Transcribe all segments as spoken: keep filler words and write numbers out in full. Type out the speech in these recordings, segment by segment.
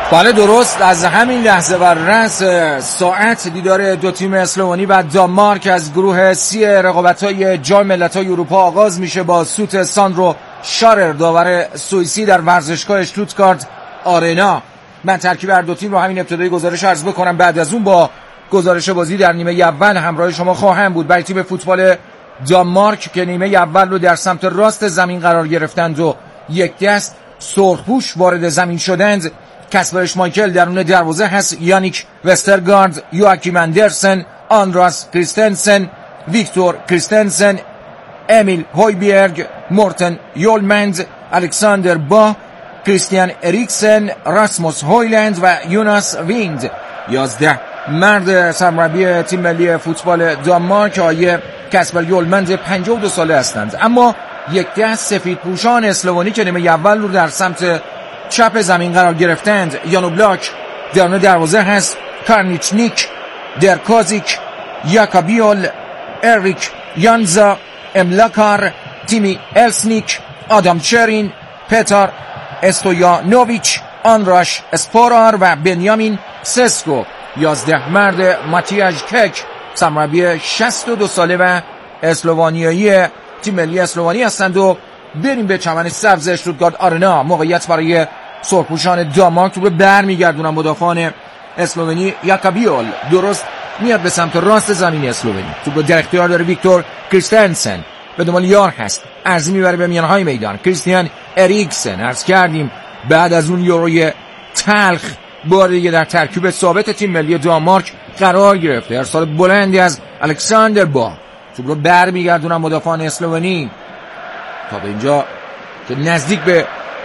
بله درست، از همین لحظه و رأس ساعت دیدار دو تیم اسلوونی و دانمارک از گروه سی رقابت‌های جام ملت‌های اروپا آغاز میشه با سوت ساندرو شارر داور سوئیسی در ورزشگاه اشتوتگارت آرنا. من ترکیب هر دو تیم رو همین ابتدای گزارش عرض بکنم، بعد از اون با گزارش بازی در نیمه اول همراه شما خواهم بود. برای تیم فوتبال دانمارک که نیمه اول رو در سمت راست زمین قرار گرفتند و یک دست سرخپوش وارد زمین شدند، کسپر اشمایکل درون دروازه هست، یانیک وسترگارد، یواکیم اندرسن، آندراس کریستنسن، ویکتور کریستنسن، امیل هویبjerg، مورتن یولمند، الکساندر با، کریستیان اریکسن، راسموس هویلند و یوناس ویند. یازده مرد سرمربی تیم ملی فوتبال دانمارک آیه کسپر یولمند پنجاه و دو ساله هستند. اما یک دست سفید پوشان اسلوونی که نیمه اول رو در سمت چپ زمین قرار گرفتند، یانو بلاک درون دروازه هست، کارنیچنیک، درکازیک، یاکابیول، اریک یانزا، املاکار، تیمی السنیک، آدام چرین، پتر استویانوویچ، آنراش اسپورار و بنیامین سسکو. یازده مرد ماتیاژ کک سرمربی شصت و دو ساله و اسلوونیایی تیم ملی اسلوونی هستند. و بریم به چمن سبز اشتوتگارت آرنا. موقعیت برای سرخپوشان دانمارک، تو رو برمیگردونم مدافعان اسلوونی. یاکابیول درست میاد به سمت راست زمین اسلوونی، تو رو در اختیار داره ویکتور کریستنسن، به دنبال یار هست، ارزی میبره به میانهای میدان. کریستیان اریکسن عرض کردیم بعد از اون یوروی تلخ بار دیگه در ترکیب ثابت تیم ملی دانمارک قرار گرفته. ارسال بلندی از الکساندر با، تو رو برمیگردونم مدافعان اسلوونی. تا به اینجا که نزدیک به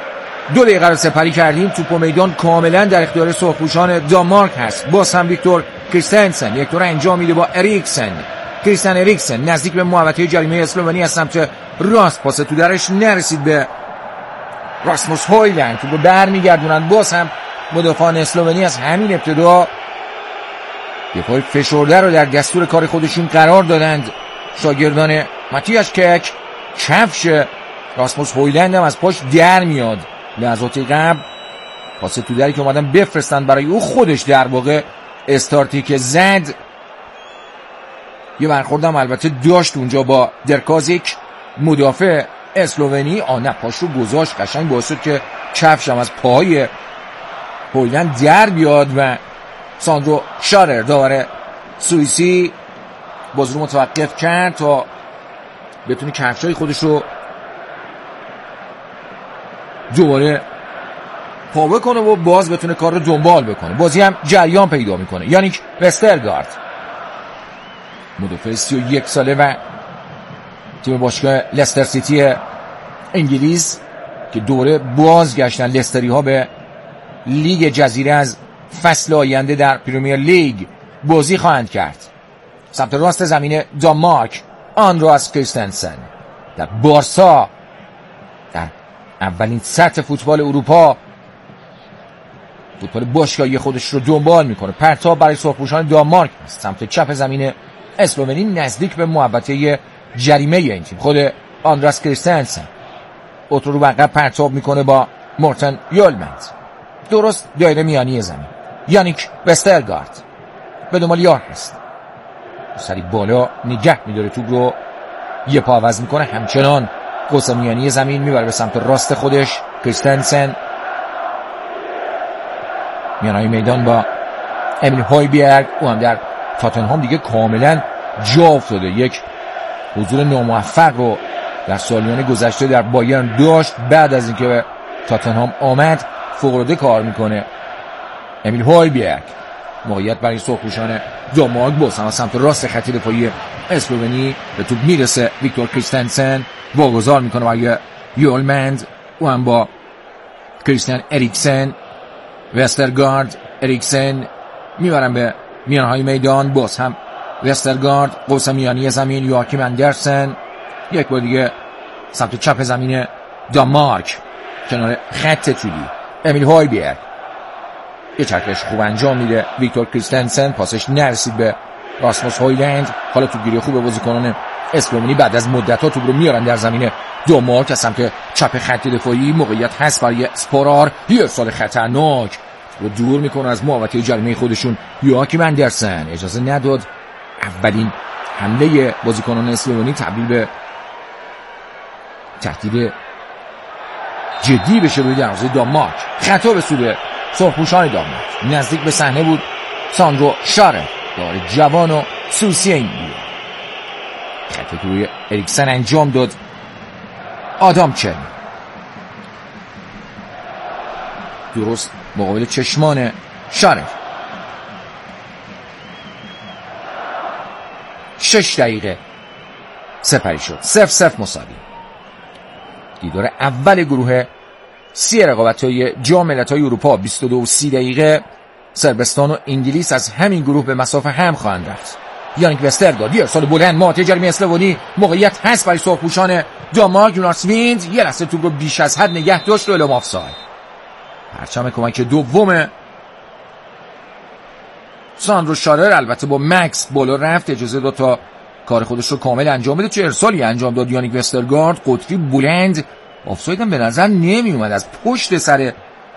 دو دقیقه رو سپری کردیم، توپ و میدان کاملا در اختیار سرخپوشان دانمارک هست. باز هم ویکتور کریستنسن یک دور انجام میده با اریکسن. کریستیان اریکسن نزدیک به محوطه جریمه اسلوونی از سمت راست، پاس تو درش نرسید به راسموس هویلند. توپ رو برمیگردونن. باز هم مدافعان اسلوونی از همین ابتدا یه پای فشرده رو در دستور کار خودشون قرار دادند. شاگردان ماتیاژ کک، کفش راسموس هویلند هم از پاش در میاد. لحظات قبل پاس تو دری که اومدن بفرستن برای او، خودش در واقع استارتی که زد. یه برخوردم البته داشت اونجا با درکازیک مدافع اسلوونی. آنه پاش رو گذاشت قشنگ، باعث شد که کفش هم از پای هویلند در بیاد و ساندرو شارر داور سوئیسی بازی رو متوقف کرد تا بتونه کفشای خودش رو دوباره پا بکنه و باز بتونه کار رو دنبال بکنه. بازی هم جریان پیدا میکنه. یانیک وسترگارد مدافع سی و یک ساله و تیم باشگاه لستر سیتی انگلیس که دوره بازگشتن لستری ها به لیگ جزیره از فصل آینده در پریمیر لیگ بازی خواهند کرد. سمت راست زمین دانمارک، آندراس کریستنسن در بارسا در اولین سطح فوتبال اروپا فوتبال باشگاهی خودش رو دنبال میکنه. پرتاب برای سرخپوشان دانمارک سمت چپ زمین اسلوونی نزدیک به محوطه جریمه این تیم. خود آندراس کریستنسن اوتو رو عقب پرتاب میکنه با مورتن یولمند درست دایره میانی زمین. یانیک وسترگارد به دنبال یار هست، سری بالا نگه میداره، توپ رو یه پا عوض میکنه، همچنان قوس میانی زمین میبره به سمت راست خودش. کریستنسن میانهای میدان با امیل هویبjerg، او هم در تاتنهام دیگه کاملا جا افتاده. یک حضور ناموفق رو در سالیان گذشته در بایرن داشت، بعد از اینکه به تاتنهام آمد فوق‌العاده کار میکنه. امیل هویبjerg موقعیت برای سرخپوشان دانمارک، باز هم سمت راست خط دفاعی اسلوونی به توپ میرسه. ویکتور کریستنسن واگذار میکنه برای یولمند، او هم با کریستیان اریکسن. وسترگارد اریکسن میبرن به میانهای میدان، باز هم وسترگارد قوس میانی زمین. یواکیم اندرسن یک بار دیگه سمت چپ زمین دانمارک کنار خط طولی. امیل هویبjerg یه چرخش خوب انجام میده. ویکتور کریستنسن پاسش نرسید به راسموس هویلند. حالا توپگیری خوب بازیکنان اسلوونی بعد از مدت‌ها توپ رو میارن در زمین دانمارک از سمت چپ خط دفاعی. موقعیت هست برای اسپورار، یه ارسال خطرناک و دور میکنه از محوطه جریمه خودشون. یواکیم اندرسن اجازه نداد اولین حمله بازیکنان اسلوونی تبدیل به تهدید جدی بشه روی دروازه دانمارک. خطا به سود سرخپوشان دانمارک. نزدیک به صحنه بود ساندرو شاره، داره جوان و سوسی این بود. خطا که روی اریکسن انجام داد آدام چرین، درست مقابل چشمان شاره. شش دقیقه سپری شد، صفر صفر مساوی. دیدار اول گروه سی رقابت‌های جام ملت‌های اروپا بیست و دو و سی دقیقه. صربستان و انگلیس از همین گروه به مسافه هم خواهند رفت. یانیک وسترگارد یه سال بلند محوطه جریمه اسلوونی، موقعیت هست برای سرخپوشان دانمارک. یوناس ویند یه لحظه توپ رو بیش از حد نگه داشت و اعلام آفساید. پرچم کمک دوم ساندرو شارر البته با مکس بالا رفت، اجازه داد تا کار خودش رو کامل انجام بده. چه ارسالی انجام داد یانیک وسترگارد، قطری بلند. آفساید هم به نظر نمی اومد، از پشت سر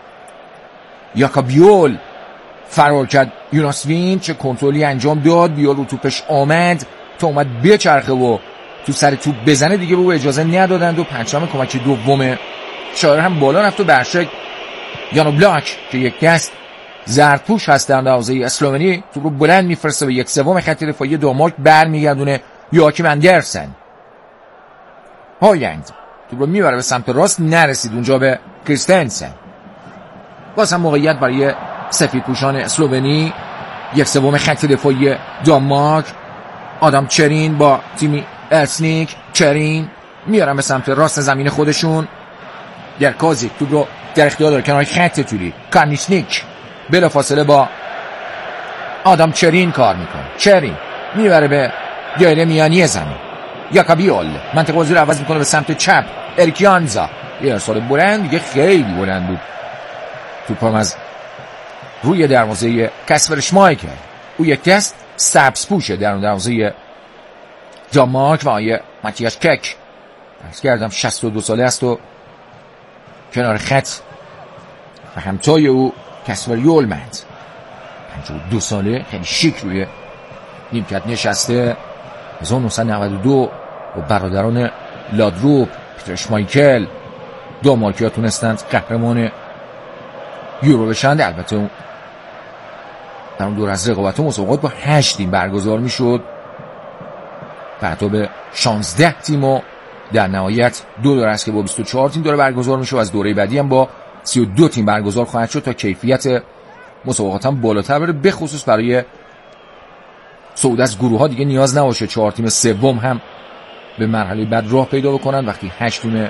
یاکابیول فرار کرد یوناس ویند. چه کنترلی انجام داد، بیول رو توپش آمد تا اومد بچرخه و تو سر توپ بزنه، دیگه رو اجازه ندادند و پرچم کمک دوم شارر هم بالا رفت و برشک یانو بلاک که یک دست زردپوش هست در دروازه اسلوونی توپ رو بلند میفرسته به یک سوم خط دفاعی دانمارک، برمیگردونه یواکیم اندرسن. هایلند توپ رو میبره به سمت راست، نرسید اونجا به کریستنسن. باز هم موقعیت برای سفیدپوشان اسلوونی. یک سوم خط دفاعی دانمارک، آدام چرین با تیمی ارسنیک. چرین میارن به سمت راست زمین خودشون. درکازی توپ رو در اختیار داره کنار خط طولی. کارنیشنیک بلا فاصله با آدام چرین کار میکنه. چرین میبره به دایره میانی زمین. یاکابیول منطقه بازی رو عوض میکنه به سمت چپ. اریکیانزا یه ارسال بلند، دیگه خیلی بلند بود. توپم از روی دروازه کسپر شمایکل. او یک دست سبز پوشه در اون دروازه دانمارک و آیه ماتیاس کک درست کردم شصت و دو ساله است و کنار خط و همتای او کسپر یولمند پنجاه و دو ساله، خیلی شیک روی نیمکت نشسته. هزار و نهصد و نود و دو و برادران لادروپ پیتر شمایکل دانمارکی‌ها تونستند قهرمان یورو بشند. البته در اون دور از رقابت و مسابقات با هشت تیم برگزار میشد، بعدا به شانزده تیم و در نهایت دو دوره است که با بیست و چهار تیم داره برگزار میشه و از دوره بعدی هم با سی و دو تیم برگزار خواهد شد تا کیفیت مسابقات هم بالاتر بره، به خصوص برای صعود از گروه ها دیگه نیاز نباشه چهار تیم سوم هم به مرحله بعد راه پیدا بکنن. وقتی هشت تیم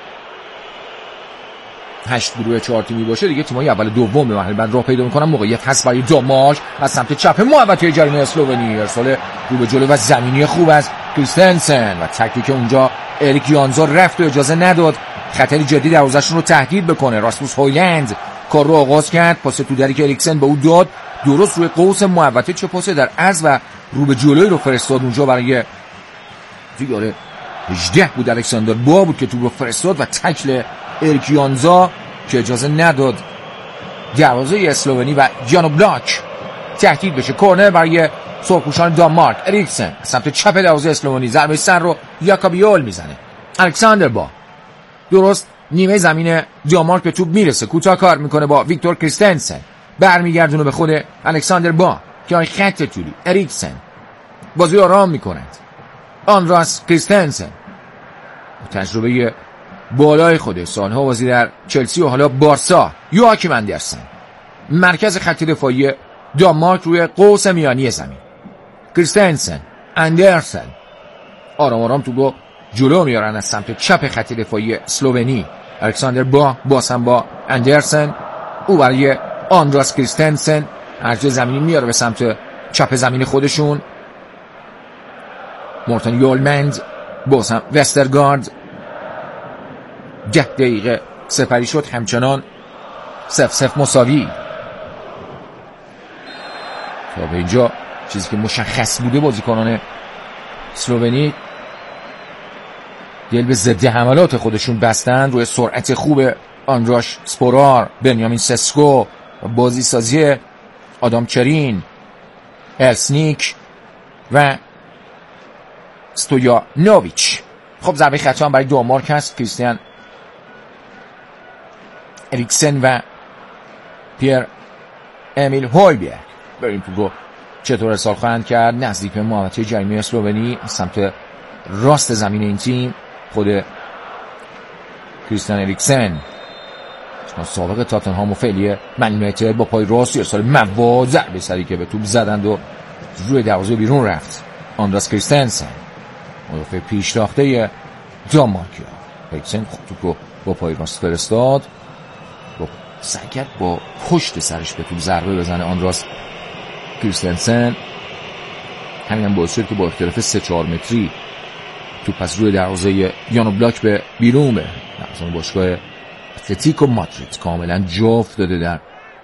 هشت گروه چهار تیمی باشه دیگه تیم‌های اول دوم به مرحله بعد راه پیدا می‌کنن. موقعیت هست برای دانمارک از سمت چپ محوطه جریمه اسلوونی. ارسال رو به جلو و زمینی خوب از کریستنسن و تکلیک اونجا اریک یانزا رفت و اجازه نداد خطری جدی دروازه‌شون رو تهدید بکنه. راسموس هویلند کار رو آغاز کرد، پاس تو دری که اریکسن به او داد، درست روی قوس محوطه. چه پاس در عرض و رو به جلوی رو فرستاد اونجا برای دیگه هجده بود. الکساندر با بود که تو رو فرستاد و تکل اریک یانزا که اجازه نداد دروازه اسلوونی و جانو بلاک تهدید بشه. کورنر برای سرخپوشان دانمارک. اریکسن سمت چپ دروازه اسلوونی، ضربه سر رو یاکابیول میزنه. الکساندر با درست نیمه زمین دانمارک به توپ میرسه، کوتاه کار میکنه با ویکتور کریستنسن، برمیگردونه به خود الکساندر با که خط طولی. اریکسن بازی رو آرام میکنند. آندراس کریستنسن تجربه بالای خوده، سالها بازی در چلسی و حالا بارسا. یواکیم اندرسن مرکز خط دفاعی دانمارک روی قوس میانی زمین. کریستنسن، اندرسن آرام آرام تو با جلو میارن از سمت چپ خط دفاعی اسلوونی. الکساندر با باسم با اندرسن، او برای آندراس کریستنسن هرجا زمینی میاره به سمت چپ زمین خودشون. مورتن یولمند باسم وسترگارد. ده دقیقه سپری شد، همچنان صفر صفر مساوی. تا به اینجا چیزی که مشخص بوده بازیکنان اسلوونی دل به ضد حملات خودشون بستن روی سرعت خوب آندراش سپورار، بنیامین سسکو بازی سازی آدام چرین، السنیک و ستویانوویچ. خب ضربه خطا هم برای دانمارک هست. کریستیان اریکسن و پیر امیل هویبjerg. بریم تو چطور ارسال خواهند کرد. نزدیک به محوطه جریمه اسلوونی سمت راست زمین این تیم خود کریستیان اریکسن، سابق تاتنهام و فعلی من یونایتد، با پای راست ارسال مواد ضربه سری که به توپ زدند و روی دروازه بیرون رفت. آندراس کریستنسن مدافع پیشتاخته دانمارکیا. اریکسن خود توپ با پای راست فرستاد، با سعی کرد با پشت سرش به توپ ضربه بزنه آندراس کریستنسن. همین هم باعث شد که با اختلاف سه چهار متری توپ از روی دروازه یان اوبلاک به بیرون به دروازه باشگاه اتلتیکو مادرید کاملا جا افتاده در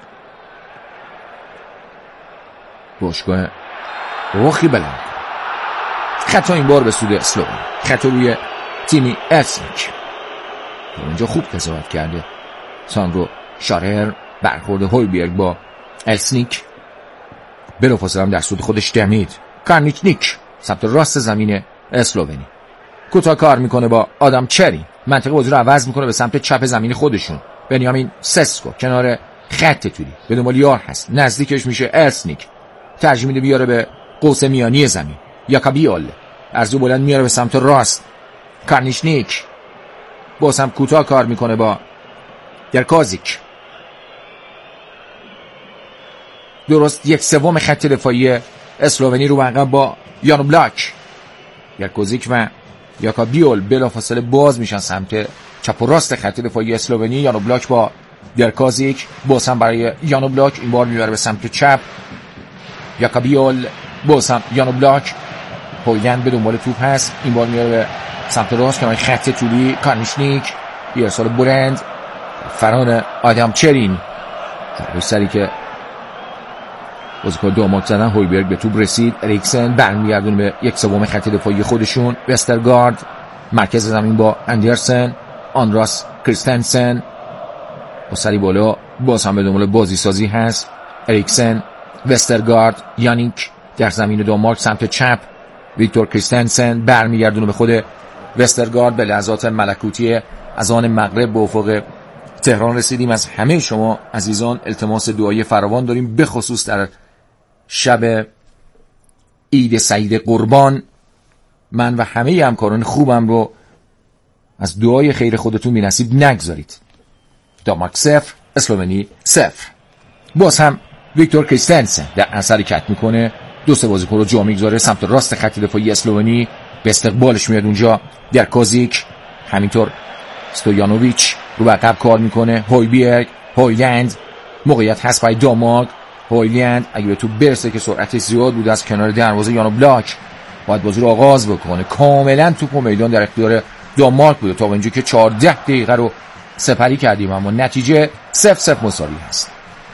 باشگاه روخی بلند. خطا این بار به سود اسلوونی، خطا روی تیمی السنیک. اینجا خوب قضاوت کرده ساندرو شارر. برخورد هویبjerg با السنیک بلافاصله هم در سود خودش دمید. کارنیچنیک سمت راست زمین اسلوونی کوتاه کار میکنه با آدام چرین. منطقه بازی رو عوض میکنه به سمت چپ زمین خودشون. بنیامین سسکو کنار خط توری به دنبال یار هست، نزدیکش میشه السنیک، ترجیح میده بیاره به قوس میانی زمین. یاکابیول ارزو بلند میاره به سمت راست. کارنیچنیک باز هم کوتاه کار میکنه با درکازیک. درست یک سوم خط دفاعی اسلوونی رو عقب با یان اوبلاک. درکازیک و یاکابیول بلافاصله باز میشن سمت چپ و راست خط دفاعی اسلوونی. یان اوبلاک با درکازیک، باز هم برای یان اوبلاک، این بار میبره به سمت چپ. یاکابیول باز هم یان اوبلاک، هویلند به دنبال توپ هست، این بار میبره به سمت راست کنار خط طولی. کارنیچنیک یه ارسال بلند فران آدام چرین، ضربه سری که بازیکن دانمارک زدن. هویبjerg به توپ رسید. اریکسن برمیگردونه به یک سوم خط دفاعی خودشون. وسترگارد مرکز زمین با اندرسن. آندراس کریستنسن با سری بالا باز هم به دنبال بازی سازی هست. اریکسن، وسترگارد، یانیک در زمین دانمارک سمت چپ. ویکتور کریستنسن برمیگردونه به خود وسترگارد. به لحظات ملکوتی از آن مغرب به افق تهران رسیدیم. از همه شما عزیزان التماس دعای فراوان داریم، به خصوص در شب عید سعید قربان. من و همه همکاران خوبم رو از دعای خیر خودتون بی نصیب نگذارید. دانمارک صفر، اسلوونی صفر. باز هم ویکتور کریستنسن در اثر حرکت میکنه، دو سه بازیکن رو جا میگذاره سمت راست خط دفاعی اسلوونی. به استقبالش میاد اونجا درکازیک، همینطور ستویانوویچ رو عقب کار میکنه. هویبjerg، هویلند، موقعیت هست برای دانمارک. هویلند اگه به تو برسه که سرعتش زیاد بود از کنار دروازه یان اوبلاک باید بازی رو آغاز بکنه. کاملا توپ و میدان در اختیار دانمارک بود تا اینجا که چهارده دقیقه رو سپری کردیم، اما نتیجه صفر صفر مساوی هست.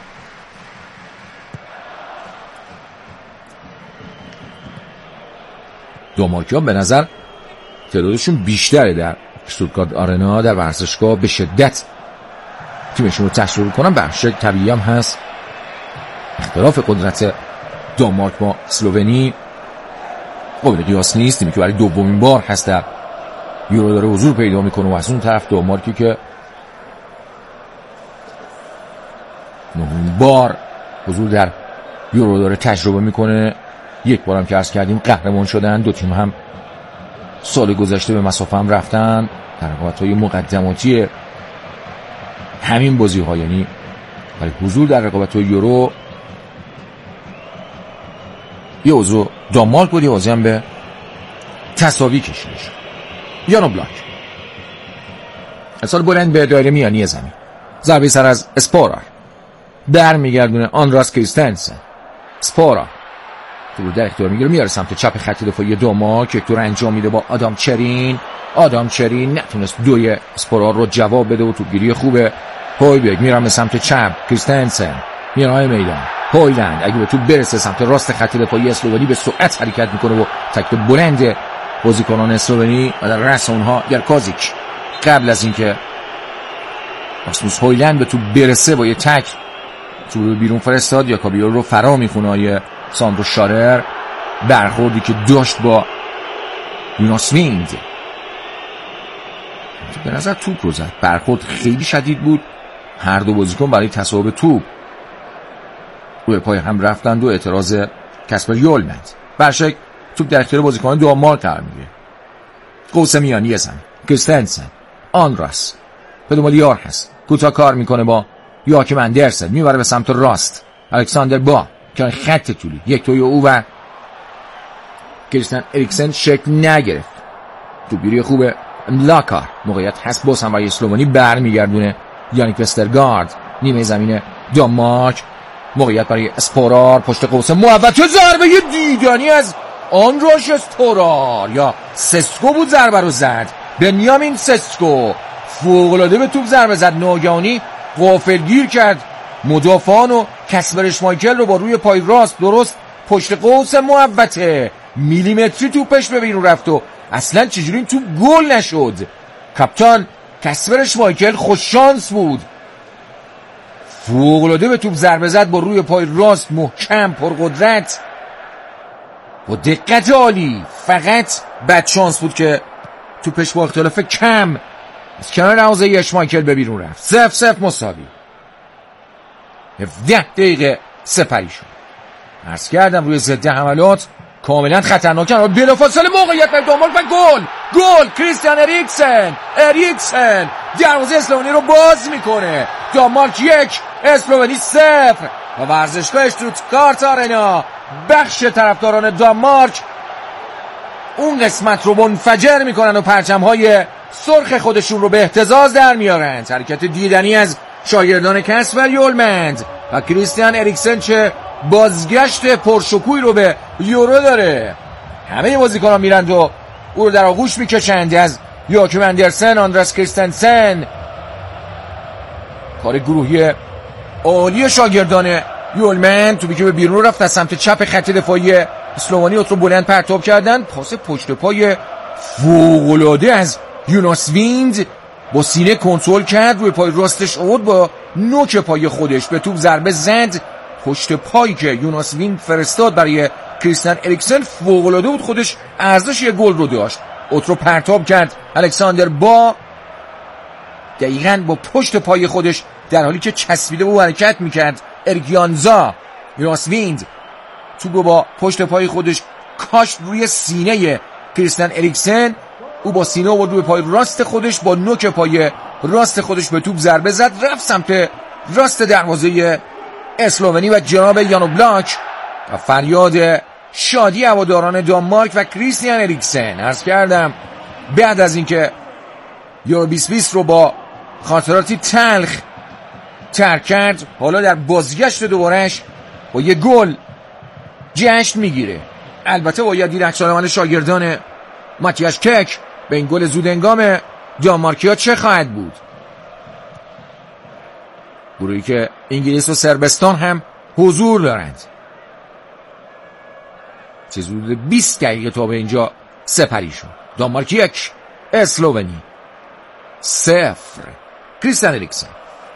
دانمارکی‌ها به نظر تعدادشون بیشتره در استوتگارت آرنا، در ورزشگاه به شدت تیمشون رو تشویق کنن. بخش طبیعی هم هست اختلاف قدرت دانمارک با اسلوونی قابل قیاس نیست. تیمی که برای دومین بار هست در یورو داره حضور پیدا میکنه و از اون طرف دانمارکی که نهمین بار حضور در یورو داره تجربه میکنه. یک بارم که عرض کردیم قهرمان شدن. دو تیم هم سال گذشته به مسافه هم رفتن در رقابت‌های مقدماتی همین بازی‌ها، یعنی برای حضور در رقابت‌های یورو یه عضو دانمارک بود، یه بازی هم به تساوی کشیده شد. یان اوبلاک ارسال بلند به دایره میانی زمین، ضربه سر از اسپورا در میگردونه آندراس کریستنسن. اسپورا تو در اختیار میگیره، میاره سمت چپ خط دفاعی دانمارک. یک دور انجام میده با آدام چرین. آدام چرین نتونست دوی اسپورا رو جواب بده و توپگیری خوبه. هویبjerg میرم به سمت چپ. کریستنسن میرای میدان. هویلند اگه به تو برسه سمت راست خط دفاعی اسلوونی به سرعت حرکت میکنه و تکل بلند بازیکنان اسلوونی و در رأس اونها درکازیک. قبل از اینکه راسموس هویلند به تو برسه با یه تک تو رو بیرون فرستاد. یاکابیو رو فرا میخونه های ساندرو شارر. برخوردی که داشت با یوناس ویند، به نظر توپ رو زد. برخورد خیلی شدید بود. هر دو بازیکن برای تصاحب توپ روی پای هم رفتند و اعتراض کسپر یولمند. برشک توپ در اختیار بازیکن دانمارک قرار میگیره. قوس میانی زن کریستنسن آندراس به دنبال یار هست. کوتاه کار میکنه با یاکیم اندرسن، میبره به سمت راست. الکساندر با که خط طولی یک توی او و کریستیان اریکسن شکل نگرفت. توپگیری خوبه لاکار. موقعیت هست باز هم برای اسلوونی. برمیگردونه یانیک وسترگارد نیمه زمین دانمارک. موقعیت برای اسپورار پشت قوس محوط. ضربه دیدنی از آندراش اسپورار یا سسکو بود. ضربه رو زد بنیامین سسکو. فوق‌العاده به توپ ضربه زد. ناگهانی غافلگیر کرد مدافعان و کسپر اشمایکل رو با روی پای راست درست پشت قوس محوطه. میلیمتری توپش به بیرون رفت و اصلا چجوری این توپ گل نشد. کاپیتان کسپر اشمایکل خوش شانس بود. فوق‌العاده به توپ ضربه زد با روی پای راست محکم پرقدرت با دقت عالی. فقط بد شانس بود که توپش با اختلاف کم از کنار حوزه اشمایکل به بیرون رفت. صفر صفر مساوی. هفده دقیقه سپری شد. عرض کردم روی ضد حملات کاملا خطرناکن و بلافاصله موقعیت برای دانمارک و گل گل کریستیان اریکسن. اریکسن دروازه اسلوونی رو باز میکنه. دانمارک یک اسلوونی صفر. و ورزشگاه اشتوتگارت آرنا بخش طرفداران دانمارک اون قسمت رو منفجر میکنن و پرچم‌های سرخ خودشون رو به اهتزاز در میارن. حرکت دیدنی از شاگردان کسپر یولمند و کریستیان اریکسن چه بازگشت پرشکوهی رو به یورو داره. همه بازیکنان میرند و او رو در آغوش میکشند. از یاکیم اندرسن، آندراس کریستنسن. کار گروهی عالی شاگردان یولمند. توپی که به بیرون رفت از سمت چپ خط دفاعی اسلوونی رو بلند پرتاب کردن. پاس پشت پای فوق‌العاده از یوناس ویند با سینه کنترل کرد. روی پای راستش آورد با نوک پای خودش به توپ ضربه زد. پشت پایی که یوناس ویند فرستاد برای کریستیان اریکسن فوق‌العاده بود. خودش ارزش یک گل رو داشت. اوترو پرتاب کرد. الکساندر با دقیقاً با پشت پای خودش در حالی که چسبیده و حرکت میکرد اریک یانزا. یوناس ویند توپ با پشت پای خودش کاشت روی سینه کریستیان اریکسن. او با سینه و روی پای راست خودش با نوک پای راست خودش به توپ ضربه زد. رفت سمت راست دروازه اسلوونی و جناب یانو بلاک و فریاد شادی هواداران دانمارک و کریستیان اریکسن. عرض کردم بعد از اینکه یورو بیست بیست رو با خاطراتی تلخ ترک کرد، حالا در بازگشت دوبارهش با یه گل جشن میگیره. البته باید دید عکس‌العمل شاگردان ماتیاش کک به این گل زودهنگام دانمارکیا چه خواهد بود. گروهی که انگلیس و صربستان هم حضور دارند. چه حدود بیست دقیقه تا به اینجا سپری شد. دانمارک یک اسلوونی صفر. کریستیان اریکسن.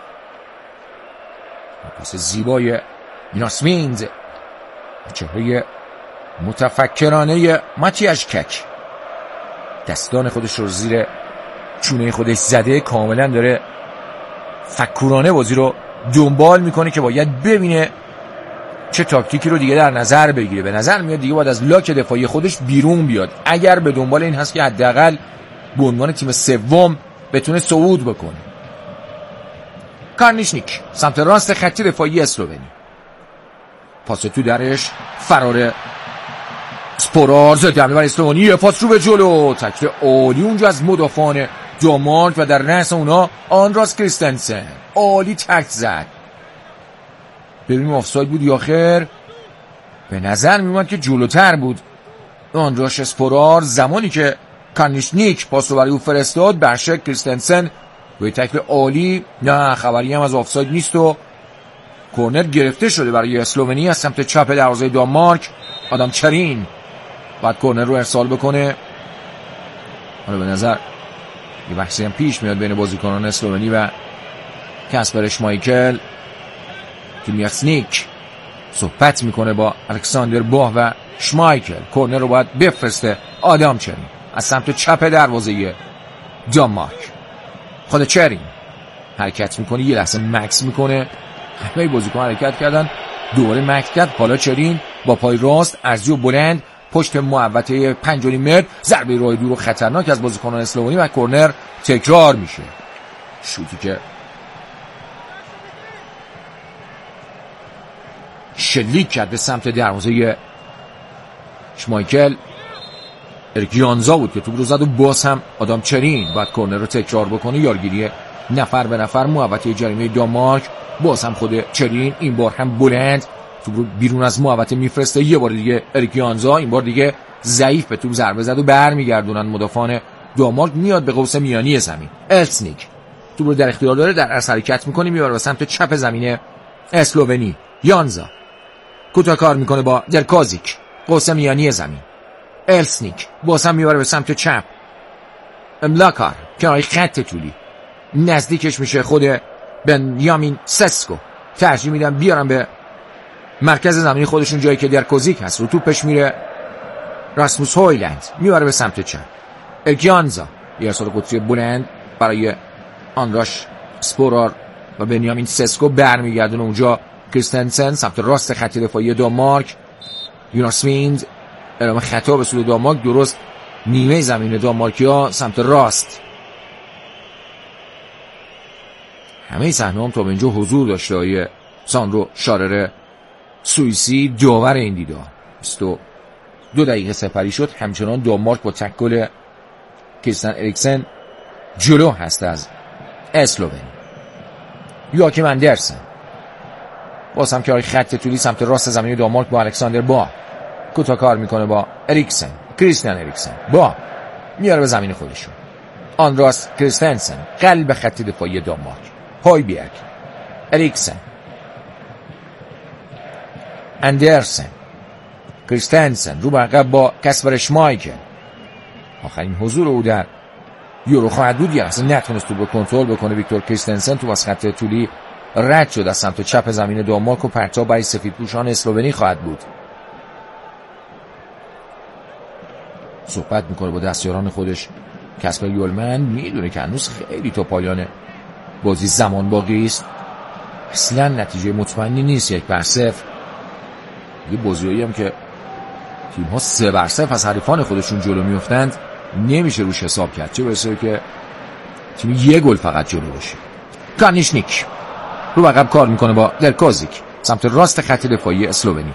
پاس زیبای یوناس ویند. چهره متفکرانه ماتیاش کک دستان خودش رو زیر چونه خودش زده. کاملا داره فکرانه بازی رو دنبال میکنه که باید ببینه چه تاکتیکی رو دیگه در نظر بگیره. به نظر میاد دیگه باید از لاک دفاعی خودش بیرون بیاد اگر به دنبال این هست که حداقل به عنوان تیم سوم بتونه صعود بکنه. کارنیشنیک سمت راست خط دفاعی اسلوونی. پاس تو درش فرار اسپورار. زده حمله بر اسلوونی. پاس رو به جلو. تکل عالی اونجا از مدافعان دانمارک و در رأس اونا آندراس کریستنسن. عالی تک زد. ببینیم آفساید بود یا خیر. به نظر میومد که جلوتر بود آندراس اسپورار. زمانی که کارنیشنیک پاس رو برای او فرستاد برشک کریستنسن با تکل عالی. نه خبری هم از آفساید نیست و کورنر گرفته شده برای اسلوونی از سمت چپ دروازه دانمارک. آدم چرین بعد کورنر رو ارسال بکنه. حالا به نظر یه بحثی هم پیش میاد بین بازیکنان اسلوونی و کسپر اشمایکل تومیاسنیک صحبت میکنه با الکساندر باه و شمایکل. کورنر رو باید بفرسته آدام چرین از سمت چپ دروازه دانمارک. خود چرین حرکت میکنه، یه لحظه مکس میکنه، همه بازیکن حرکت کردن، دوباره مکس کرد. حالا چرین با پای راست ارزی و بلند پشت محوطه پنج و نیم متر، ضربه راه دور و خطرناک از بازیکنان اسلوونی و کورنر تکرار میشه. شوتی که شلیک کرد به سمت دروازه شمایکل. اریک یانزا بود که توپ رو زد و باز هم آدام چرین باید کورنر رو تکرار بکنه. یارگیری نفر به نفر محوطه جریمه دانمارک. باز هم خود چرین، این بار هم بلند توپ رو بیرون از محوطه میفرسته. یه بار دیگه اریک یانزا، این بار دیگه ضعیف به توپ ضربه زد و برمیگردونن مدافعان دانمارک. میاد به قوس میانی زمین. السنیک توپ رو در اختیار داره، در اصل حرکت میکنه، میبره به سمت چپ زمین اسلوونی. یانزا کوتاه کار میکنه با درکازیک، قوس میانی زمین. السنیک باز هم میبره به سمت چپ. املاکار کنار خط طولی نزدیکش میشه خود بنیامین سسکو. ترجیح میدم بیارم به مرکز زمین خودشون، جایی که درکوزیک هست. رو توپش میره راسموس هویلند، میبره به سمت چپ. ارگیانزا یه ارسال قطری بلند برای آنراش سپورار و بنیامین سسکو برمیگردونه اونجا. کریستنسن سمت راست خط دفاعی دانمارک. یوناس ویند ارامه خطا به سوی دانمارک، درست نیمه زمین دانمارکیا سمت راست. همه صحنه هم تا به اینجا حضور داشته های ساندرو شارر سوئیسی، داور این دیدار. بیست و دو دقیقه سپری شد. همچنان دانمارک با تکل کریستین اریکسن جلو هست از اسلوونی. یواکیم اندرسن باز هم که خط طولی سمت راست زمین دانمارک با الکساندر با کوتاه کار میکنه با اریکسن. کریستین اریکسن با میاره به زمین خودشون. آندراس کریستنسن قلب خط دفاعی دانمارک. هویبjerg، اریکسن، اندرسن، کریستنسن رو برقب با کسپر شمایکل. آخرین حضور او در یورو خواهد بود. اصلا نتونست تو رو کنترل بکنه ویکتور کریستنسن. تو از خط طولی رد شد از سمت چپ زمین دانمارک و پرتاب برای سفیدپوشان اسلوونی خواهد بود. صحبت میکنه با دستیاران خودش کسپر یولمن. میدونه که هنوز خیلی تا پایان بازی زمان باقی است. اصلا نتیجه مطمئنی نیست. یک بر صفر. یه بازیایی هم که تیم ها سه بر صفر از حریفان خودشون جلو میافتند نمیشه روش حساب کرد، چه برسه که تیم یه گل فقط جلو باشه. کانیشنیک رو عقب کار میکنه با درکازیک سمت راست خط دفاعی اسلوونی.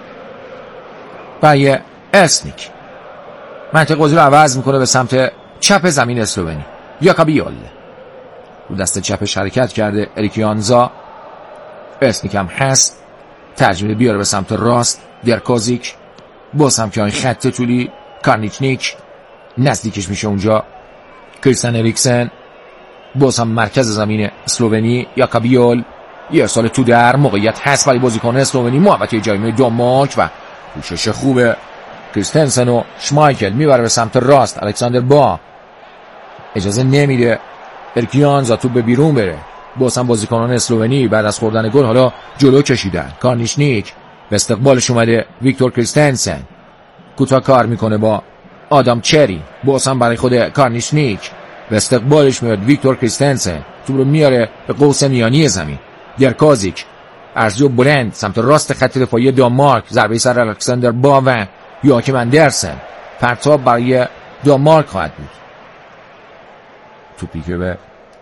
برای اسنیک منطقه بازی رو عوض میکنه به سمت چپ زمین اسلوونی. یاکابیول رو دست چپش حرکت کرده. اریک یانزا. اسنیک هم هست، ترجمه بیاره به سمت راست. درکازیک باز هم که خط طولی. کارنیچنیک نزدیکش میشه اونجا. کریستین اریکسن باز هم مرکز زمین اسلوونی. یاکابیول یه ارسال تو در موقعیت هست برای بازیکن اسلوونی. محوطه جریمه دانمارک و کوشش خوبه کریستنسن و شمایکل. میبره به سمت راست. الکساندر با اجازه نمیده ارکیانزا تو به بیرون بره. باز هم بازیکنان اسلوونی بعد از خوردن گل حالا جلو کشیدن. کارنیشنیک به استقبالش اومده. ویکتور کریستنسن کوتاه کار میکنه با آدام چری. باز هم برای خود کارنیشنیک به استقبالش میاد ویکتور کریستنسن. تو رو میاره به قوس میانی زمین. درکازیک ارزی و بلند سمت راست خط دفاعی دانمارک. ضربه سر الکساندر با و یواکیم اندرسن. پرتاب برای دانمارک خواهد بود. توپی که به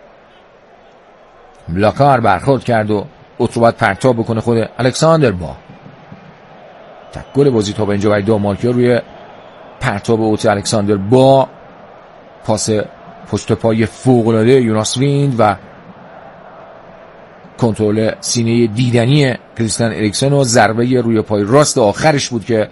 ملاکار برخورد کرد و اتروبت پرتاب بکنه خود الکساندر با. تک گل بازی تا به اینجا برای دانمارکیا روی پرتاب اوت الکساندر با. پاس پشت پای فوق‌العاده یوناس ویند و کنترل سینه دیدنی کریستین اریکسن و ضربه روی پای راست آخرش بود که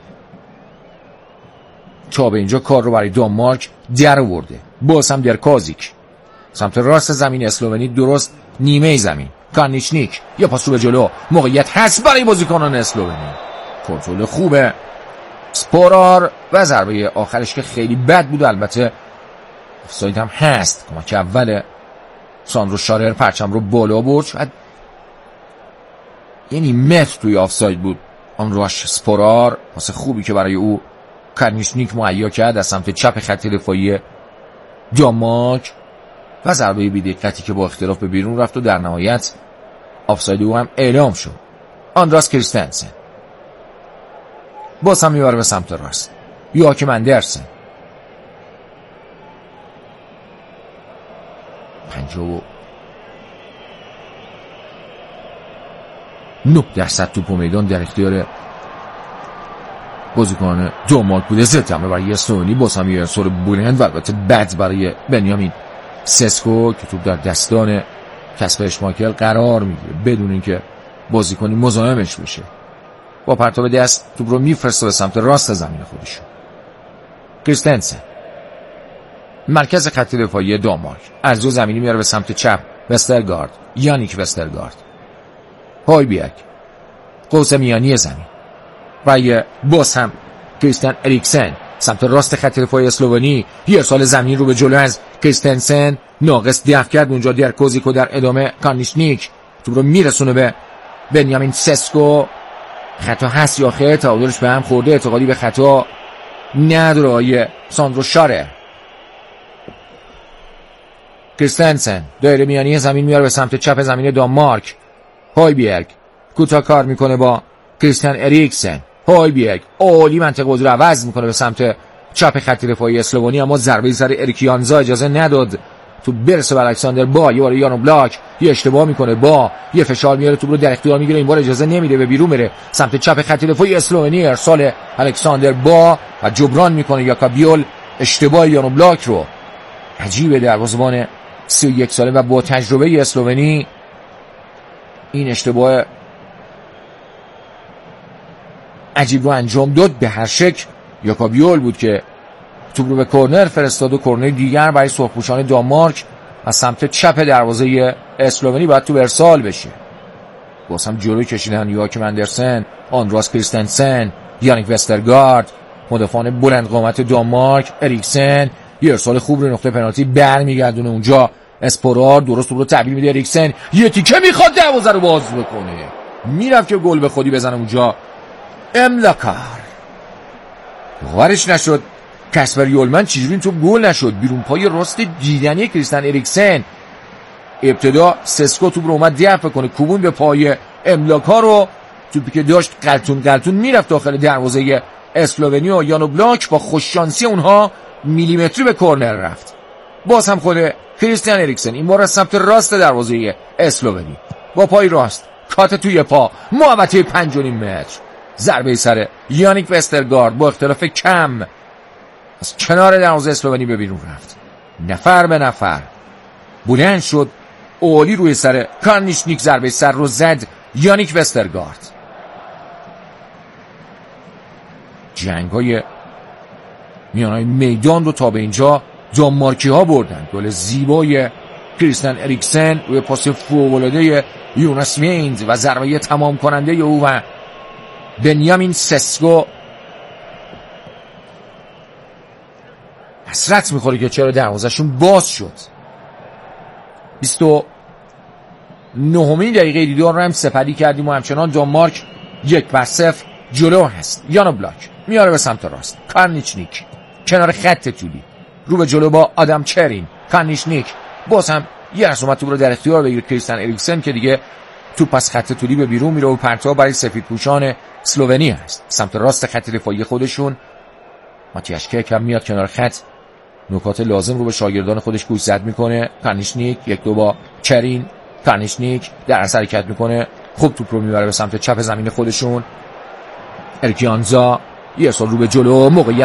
تا به اینجا کار رو برای دانمارک در آورده. باز هم درکازیک سمت راست زمین اسلوونی، درست نیمه زمین. کارنیچنیک یا پاس رو به جلو، موقعیت هست برای بازیکنان اسلوونی. کنترل خوبه سپورار و ضربه آخرش که خیلی بد بود. البته افساید هم هست. کمک اول ساندرو شارر پرچم رو بالا برد. شاید یعنی متر توی آفساید بود. آن راش سپورار واسه خوبی که برای او کارنیشنیک مهیا کرد از سمت چپ خط دفاعی دانمارک و ضربه بی‌دقتی که با اختلاف به بیرون رفت و در نهایت آفساید او هم اعلام شد. آندراس کریستنسن باز هم میبره به سمت راست. یواکیم اندرسن پنجاه و نه درصد توپ و میدان در اختیار بازیکن دانمارک بوده. ضد حمله برای اسلوونی باز هم یه سر بلند و البته بد برای بنیامین سسکو که توپ در دستان کسپر اشماکل قرار میگیره بدون اینکه بازیکنی مزاحمش بشه. با پرتاب دست توپ رو میفرسته به سمت راست زمین خودشون. کریستنسن مرکز خط دفاعی دانمارک عرضه زمینی میاره به سمت چپ. وسترگارد یانیک وسترگارد هویبjerg قوس میانی زمین و باز هم کریستیان اریکسن سمت راست خط دفاعی اسلوونی. یه ارسال زمین رو به جلو از کریستنسن ناقص دفع کرد اونجا در کوزیکو. در ادامه کارنیشنیک توپ رو میرسونه به بنیامین سسکو. خطا هست یا خیر؟ تعادلش به هم خورده. اعتقادی به خطا نداره آقای ساندرو شاره. کریستنسن دایره میانی زمین میاره به سمت چپ زمین دانمارک. هویبjerg کوتاه کار میکنه با کریستیان اریکسن. هویبjerg عالی منطقه بازی رو عوض میکنه به سمت چپ خط دفاعی اسلوونی، اما ضربه سر اریکیانزا اجازه نداد تو برسه به الکساندر با. یه بار یانو بلاک یه اشتباه میکنه با یه فشار میاره توپ رو در اختیار میگیره. این بار اجازه نمیده به بیرون بره سمت چپ خط دفاعی اسلوونی. ارسال الکساندر با و جبران میکنه یاکابیول اشتباه یانو بلاک رو. عجیبه دروازه‌بان سی و یک ساله و با تجربه اسلوونی این اشتباه عجیب رو انجام داد. به هر شکل یاکابیول بود که توپ رو به کرنر فرستاد و کرنر دیگر برای سرخپوشان دانمارک از سمت چپ دروازه اسلوونی باید تو ارسال بشه. باز هم جلوی کشیدن یواکیم اندرسن، آندراس کریستنسن، یانیک وسترگارد، مدافعان بلند قامت دانمارک. اریکسن یه ارسال خوب رو نقطه پنالتی برمیگردونه اونجا. اسپورار درست رو تحویل میده. اریکسن یه تیکه میخواد دروازه رو باز بکنه، میرفت که گل به خودی بزنه اونجا. املاکار غارش نشد. کسپر یولمن چجوری این توپ گل نشد؟ بیرون پای راست دیدنی کریستیان اریکسن. ابتدا سسکو توپ رو اومد دفع کنه، کوبون به پای املاکار رو. توپی که داشت قلتون قلتون میرفت داخل دروازه اسلوونی و یانو بلاک با خوششانسی اونها میلیمتری به کرنر رفت. باز هم خود کریستیان اریکسن این بار از سمت راست دروازه اسلوونی با پای راست کات توی پا محوطه پنج و نیم متر. ضربه سر یانیک وسترگارد با اختلاف کم از کنار دروازه اسلوونی به بیرون رفت. نفر به نفر بلند شد، عالی روی سر کارنیشنیک ضربه سر رو زد. یانیک وسترگارد. جنگ های میانهای میدان رو تا به اینجا دانمارکی ها بردن. گل زیبای کریستیان اریکسن روی پاس فوق‌العاده یوناس ویند و ضربه تمام کننده او و بنیامین سسکو. حسرت میخوره که چرا دروازه‌شون باز شد. بیست و نهمین دقیقه دیدار رو هم سپری کردیم و همچنان دانمارک یک بر صفر جلو هست. یانو بلاک میاره به سمت راست. کارنیشنیک کنار خط طولی رو به جلو با آدم چرین. کارنیشنیک باز هم یه از اومد توپ رو در اختیار بگیره کریستیان اریکسن که دیگه توپ از خط طولی به بیرون میره و پرتاب برای سفیدپوشان اسلوونی هست سمت راست خط دفاعی خودشون. ماتیاش کیک هم میاد کنار خط، نکات لازم رو به شاگردان خودش گوشزد میکنه. کارنیشنیک یک دو با چرین. کارنیشنیک در اثر حرکت میکنه، خوب توپ رو میبره به سمت چپ زمین خودشون. اریکیانزا یه ارسال رو به جلو، موقعیت